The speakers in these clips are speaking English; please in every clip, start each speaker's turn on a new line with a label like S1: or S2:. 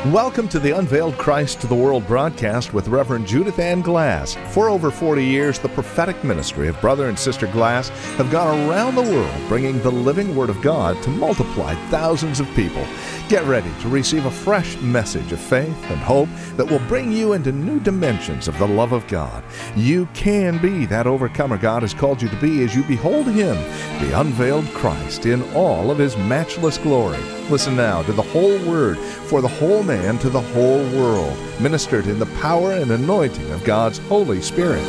S1: Welcome to the Unveiled Christ to the World broadcast with Reverend Judith Ann Glass. For over 40 years, the prophetic ministry of Brother and Sister Glass have gone around the world bringing the living Word of God to multiply thousands of people. Get ready to receive a fresh message of faith and hope that will bring you into new dimensions of the love of God. You can be that overcomer God has called you to be as you behold Him, the unveiled Christ, in all of His matchless glory. Listen now to the whole Word for the whole man to the whole world, ministered in the power and anointing of God's Holy Spirit.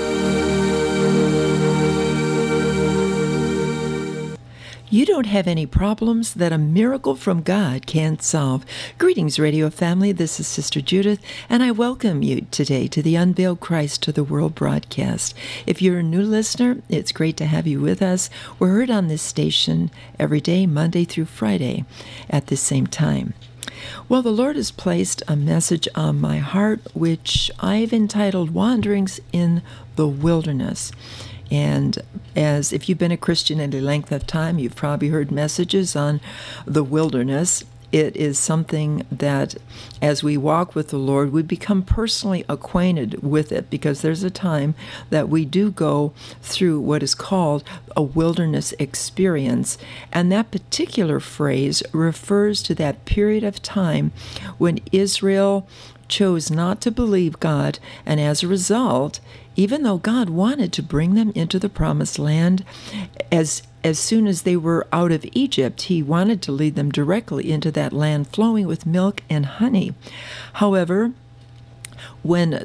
S2: You don't have any problems that a miracle from God can't solve. Greetings, radio family. This is Sister Judith, and I welcome you today to the Unveiled Christ to the World broadcast. If you're a new listener, it's great to have you with us. We're heard on this station every day, Monday through Friday, at the same time. Well, the Lord has placed a message on my heart, which I've entitled Wanderings in the Wilderness. And as if you've been a Christian any length of time, you've probably heard messages on the wilderness. It is something that as we walk with the Lord, we become personally acquainted with it, because there's a time that we do go through what is called a wilderness experience. And that particular phrase refers to that period of time when Israel chose not to believe God, and as a result, even though God wanted to bring them into the promised land, as soon as they were out of Egypt, He wanted to lead them directly into that land flowing with milk and honey. However, when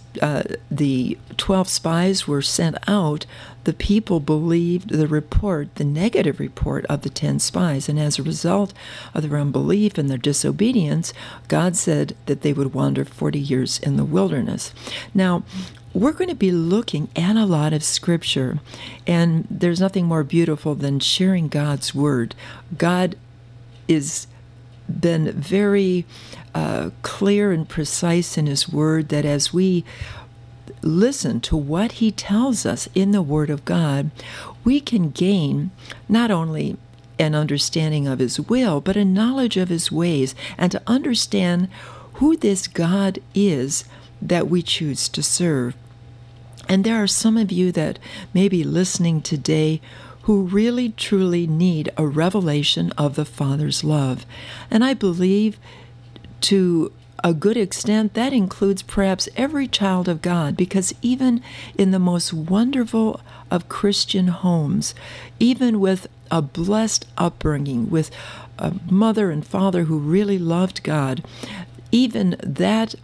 S2: the 12 spies were sent out, the people believed the negative report of the 10 spies. And as a result of their unbelief and their disobedience, God said that they would wander 40 years in the wilderness. Now, we're going to be looking at a lot of Scripture, and there's nothing more beautiful than sharing God's Word. God has been very clear and precise in His Word, that as we listen to what He tells us in the Word of God, we can gain not only an understanding of His will, but a knowledge of His ways, and to understand who this God is that we choose to serve. And there are some of you that may be listening today who really, truly need a revelation of the Father's love. And I believe to a good extent that includes perhaps every child of God, because even in the most wonderful of Christian homes, even with a blessed upbringing, with a mother and father who really loved God, even that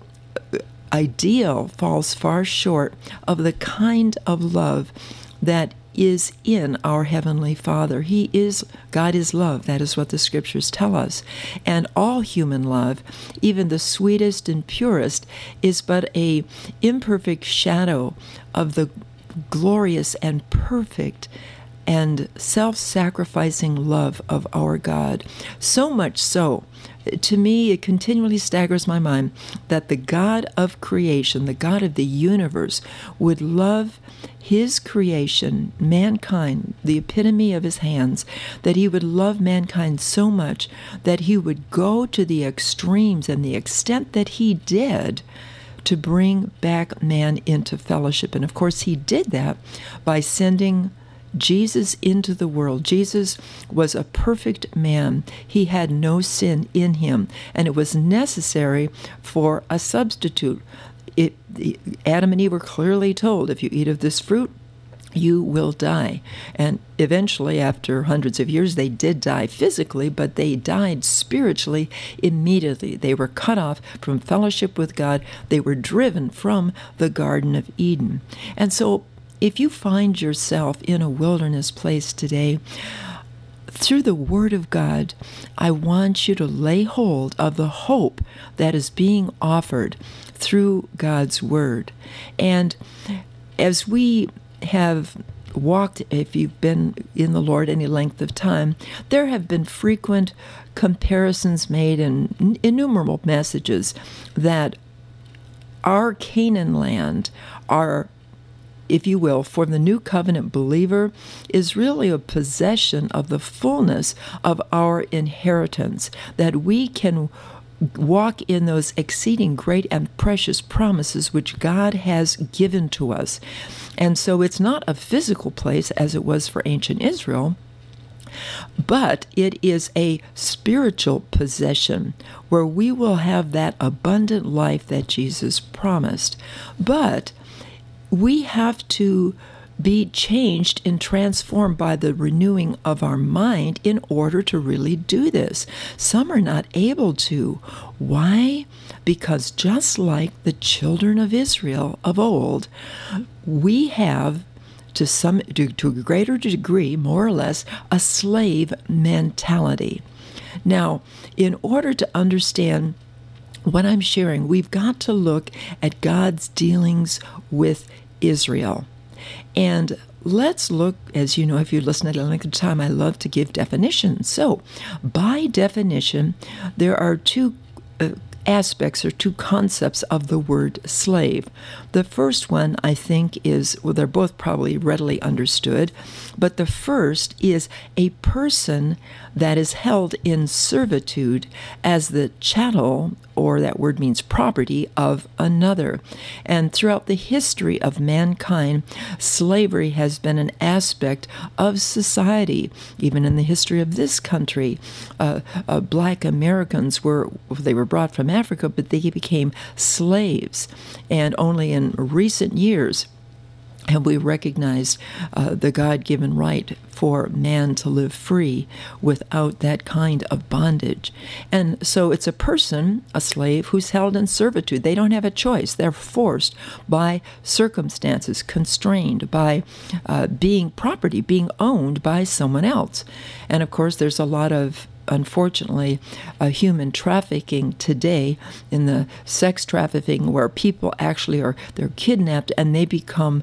S2: ideal falls far short of the kind of love that is in our Heavenly Father. God is love. That is what the Scriptures tell us. And all human love, even the sweetest and purest, is but a imperfect shadow of the glorious and perfect and self-sacrificing love of our God. So much so, to me, it continually staggers my mind that the God of creation, the God of the universe, would love His creation, mankind, the epitome of His hands, that He would love mankind so much that He would go to the extremes and the extent that He did to bring back man into fellowship. And of course, He did that by sending Jesus into the world. Jesus was a perfect man. He had no sin in Him, and it was necessary for a substitute. Adam and Eve were clearly told, if you eat of this fruit, you will die. And eventually, after hundreds of years, they did die physically, but they died spiritually immediately. They were cut off from fellowship with God. They were driven from the Garden of Eden. And so, if you find yourself in a wilderness place today, through the Word of God, I want you to lay hold of the hope that is being offered through God's Word. And as we have walked, if you've been in the Lord any length of time, there have been frequent comparisons made and innumerable messages that our Canaan land, our if you will, for the new covenant believer is really a possession of the fullness of our inheritance, that we can walk in those exceeding great and precious promises which God has given to us. And so it's not a physical place as it was for ancient Israel, but it is a spiritual possession where we will have that abundant life that Jesus promised. But we have to be changed and transformed by the renewing of our mind in order to really do this. Some are not able to. Why? Because just like the children of Israel of old, we have to a greater degree, more or less, a slave mentality. Now, in order to understand what I'm sharing, we've got to look at God's dealings with Israel. And let's look, as you know, if you listen at a length of time, I love to give definitions. So, by definition, there are two aspects or two concepts of the word slave. The first one, I think, is, well, they're both probably readily understood, but the first is a person that is held in servitude as the chattel, or that word means property, of another. And throughout the history of mankind, slavery has been an aspect of society. Even in the history of this country, black Americans were brought from Africa, but they became slaves. And only in recent years have we recognized the God-given right for man to live free without that kind of bondage. And so it's a person, a slave, who's held in servitude. They don't have a choice. They're forced by circumstances, constrained by being property, being owned by someone else. And of course, there's a lot of, unfortunately, human trafficking today, in the sex trafficking, where people actually they're kidnapped and they become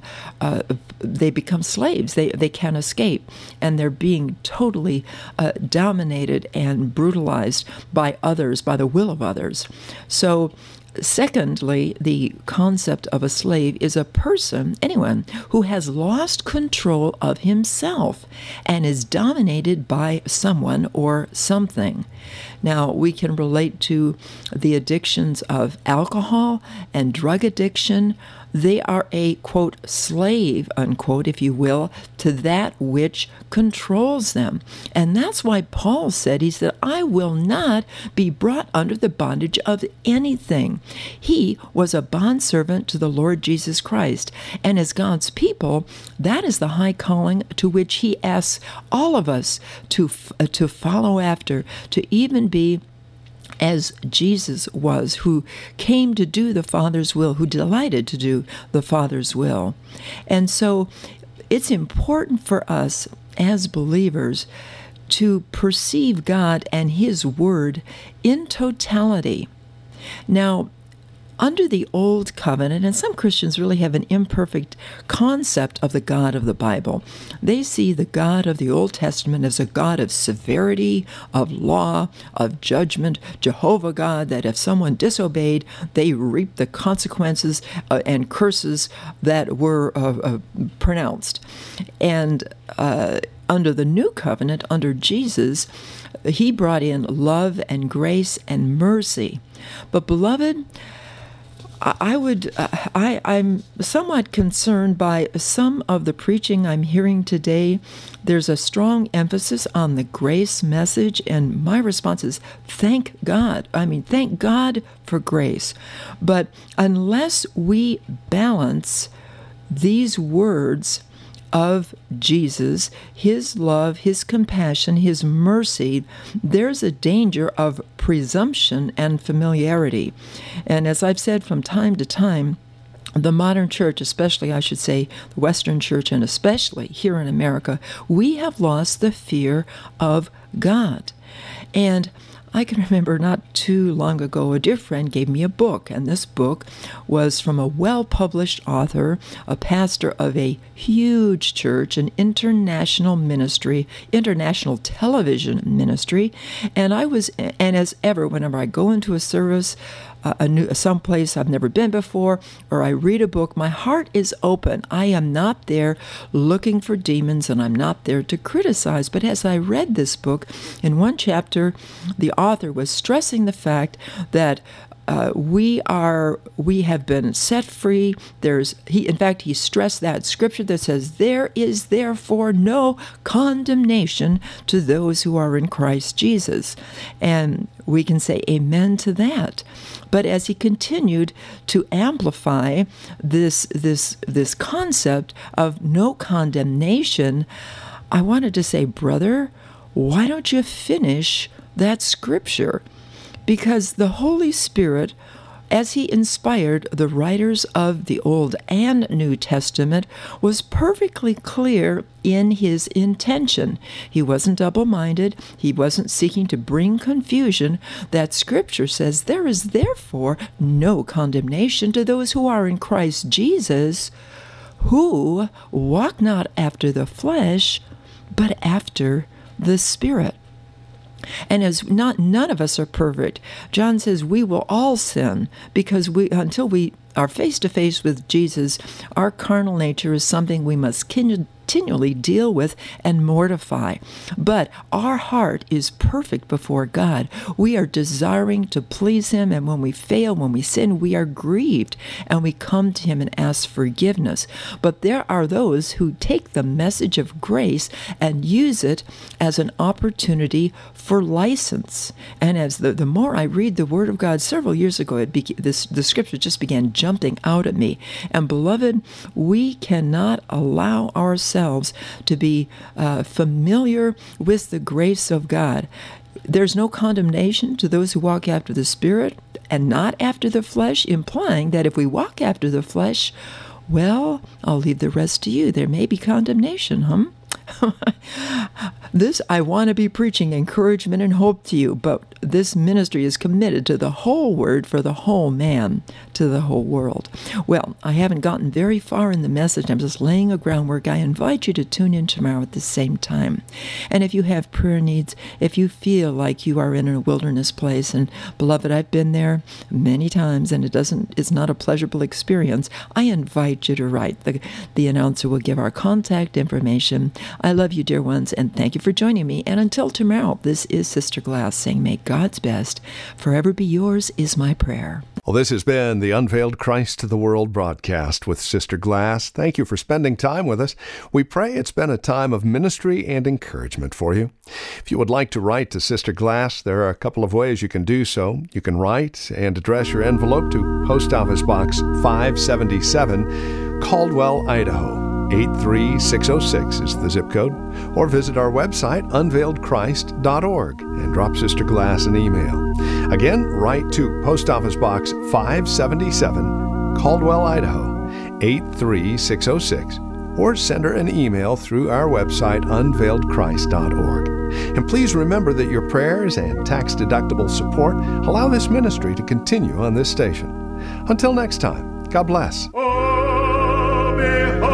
S2: slaves. They can't escape, and they're being totally dominated and brutalized by others, by the will of others. So, secondly, the concept of a slave is a person, anyone, who has lost control of himself and is dominated by someone or something. Now, we can relate to the addictions of alcohol and drug addiction. They are a, quote, slave, unquote, if you will, to that which controls them. And that's why Paul said, he said, I will not be brought under the bondage of anything. He was a bondservant to the Lord Jesus Christ. And as God's people, that is the high calling to which he asks all of us to follow after, to even be as Jesus was, who came to do the Father's will, who delighted to do the Father's will. And so it's important for us as believers to perceive God and His Word in totality. Now, under the Old Covenant, and some Christians really have an imperfect concept of the God of the Bible. They see the God of the Old Testament as a God of severity, of law, of judgment, Jehovah God, that if someone disobeyed, they reaped the consequences and curses that were pronounced. And under the New Covenant, under Jesus, He brought in love and grace and mercy. But beloved, I'm somewhat concerned by some of the preaching I'm hearing today. There's a strong emphasis on the grace message, and my response is, thank God. I mean, thank God for grace. But unless we balance these words of Jesus, His love, His compassion, His mercy, there's a danger of presumption and familiarity. And as I've said from time to time, the modern church, especially, I should say, the Western church, and especially here in America, we have lost the fear of God. And I can remember not too long ago, a dear friend gave me a book, and this book was from a well-published author, a pastor of a huge church, an international ministry, international television ministry, and as ever, whenever I go into a service, someplace I've never been before, or I read a book, my heart is open. I am not there looking for demons, and I'm not there to criticize. But as I read this book, in one chapter, the author author was stressing the fact that we have been set free. In fact, he stressed that scripture that says, "There is therefore no condemnation to those who are in Christ Jesus." And we can say amen to that. But as he continued to amplify this concept of no condemnation, I wanted to say, brother, why don't you finish that scripture? Because the Holy Spirit, as he inspired the writers of the Old and New Testament, was perfectly clear in his intention. He wasn't double-minded. He wasn't seeking to bring confusion. That scripture says, "There is therefore no condemnation to those who are in Christ Jesus, who walk not after the flesh, but after the Spirit." And as none of us are perfect, John says we will all sin because until we are face to face with Jesus, our carnal nature is something we must continually deal with and mortify. But our heart is perfect before God. We are desiring to please Him, and when we fail, when we sin, we are grieved, and we come to Him and ask forgiveness. But there are those who take the message of grace and use it as an opportunity for license. And as the more I read the Word of God, several years ago, the scripture just began jumping out at me. And beloved, we cannot allow ourselves to be familiar with the grace of God. There's no condemnation to those who walk after the Spirit and not after the flesh, implying that if we walk after the flesh, well, I'll leave the rest to you. There may be condemnation, I want to be preaching encouragement and hope to you, but this ministry is committed to the whole word for the whole man, to the whole world. Well, I haven't gotten very far in the message. I'm just laying a groundwork. I invite you to tune in tomorrow at the same time. And if you have prayer needs, if you feel like you are in a wilderness place, and beloved, I've been there many times, and it's not a pleasurable experience, I invite you to write. The announcer will give our contact information. I love you, dear ones, and thank you for joining me. And until tomorrow, this is Sister Glass saying, may God's best forever be yours is my prayer.
S1: Well, this has been the Unveiled Christ to the World broadcast with Sister Glass. Thank you for spending time with us. We pray it's been a time of ministry and encouragement for you. If you would like to write to Sister Glass, there are a couple of ways you can do so. You can write and address your envelope to Post Office Box 577, Caldwell, Idaho. 83606 is the zip code, or visit our website, unveiledchrist.org, and drop Sister Glass an email. Again, write to Post Office Box 577, Caldwell, Idaho, 83606, or send her an email through our website, unveiledchrist.org. And please remember that your prayers and tax-deductible support allow this ministry to continue on this station. Until next time, God bless.